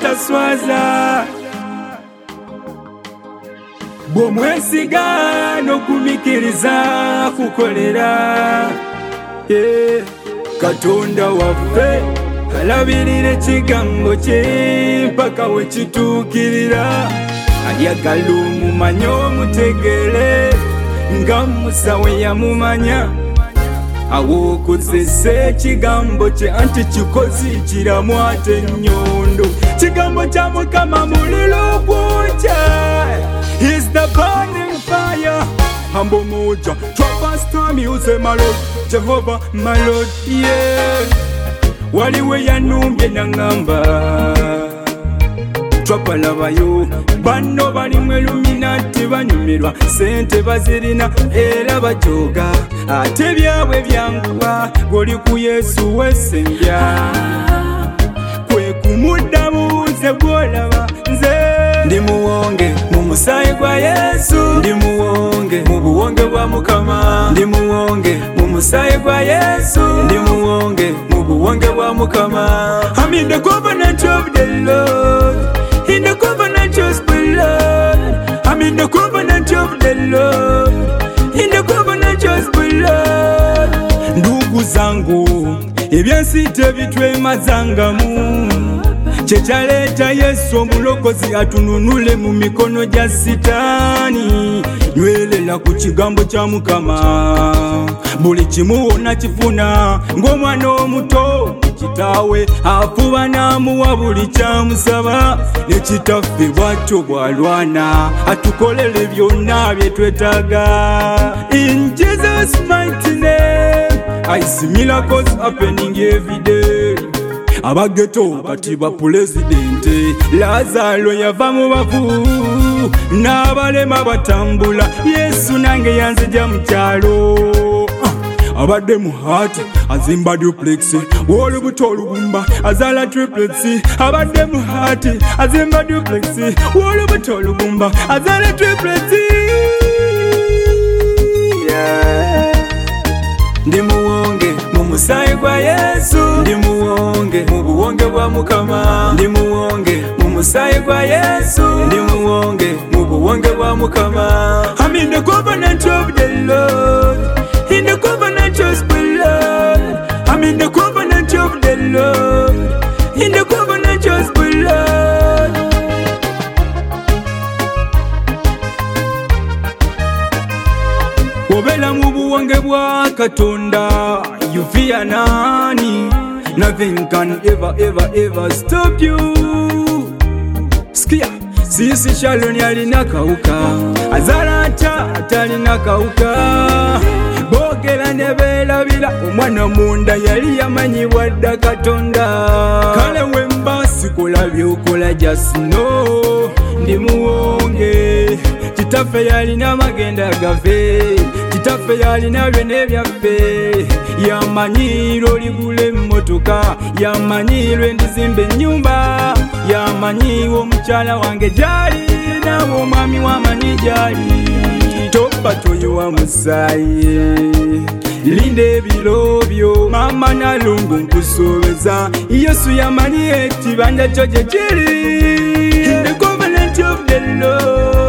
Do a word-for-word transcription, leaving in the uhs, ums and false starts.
taswaza bw'omwesiga n'okumikiriza kukolera yeah. Katonda waffe alabirira ekigambo kye mpaka we kituukirira ayagala omumanye omutegere nga Musa we yamumanya awokozesa ekigambo kye anti kikozi kiramu ate ennyondo kigambo kya Mukama muliro gwokya is the burning fire Hambo moja Trust time you say my Lord Jehovah my Lord yeah waliwe yanumbye nangamba twapalabayo bano balimu Illuminati banyumirwa sente bazirina era bajoga ate byabwe byanguwa goli ku Yesu wesembya kwe kumuddabuze gwolaba nze ndi muwonge mu musaayi gwa Yesu ndi muwonge mu buwonge bwa Mukama ndi muwonge mu musaayi gwa Yesu ndi muwonge mu buwonge bwa Mukama I'm in the covenant of the Lord in the covenant of the Lord I'm in the covenant of the Lord in the covenant of the Lord ndugu zangu ebyansi tebitwemazangamu kyekaleeta Yesu omulokozi atununule mu mikono gya Sitaani nywelela ku kigambo kya Mukama buli kimu wonna kifuna ng'omwana omuto kitaawe afuba n'amuwa buli kyamusaba ne kitaffe bw'atyo bw'alwana atukolere byonna bye twetaaga in Jesus mighty name I see miracles happening every day abageto kati ba pulezidenti Lazaro yava mu bafu n'abalema batambula Yesu nange yanzija mu kyalo abadde mu hati azimba duplex w'olubuto olugumba azaala triplets abadde mu hati azimba duplex w'olubuto olugumba azaala triplets yeah. Ndi muwonge mu musaayi gwa Yesu ndi muwonge mu buwonge bwa Mukama ndi muwonge mu musaayi gwa Yesu ndi muwonge mu buwonge bwa Mukama I'm in the covenant of the Lord in the covenant of the Lord I'm in the covenant of the Lord in the covenant of the Lord Wobela mu buwonge bwa Katonda you fear nani nothing can ever ever ever stop you skia sisi Shaloni alina kauka azalata atalina kauka bogera ne beerabira omwana munda yali yamanyibwa dda Katonda kale wemba sikola byokola just know ndi muwonge kitaffe yalina magenda gaffe kitaffe yalina byonna ebyaffe yamanyirwa oligula emmotoka yamanyirwa endizimba ennyumba yamanyirwa omukyala wange gyali nawe omwami wamanyi gyali toba toyiwa musaayi linda ebiro byo mama nalungu nkusuubiza Yesu yamanyi ekibanja kyo gye kiri in the covenant of the Lord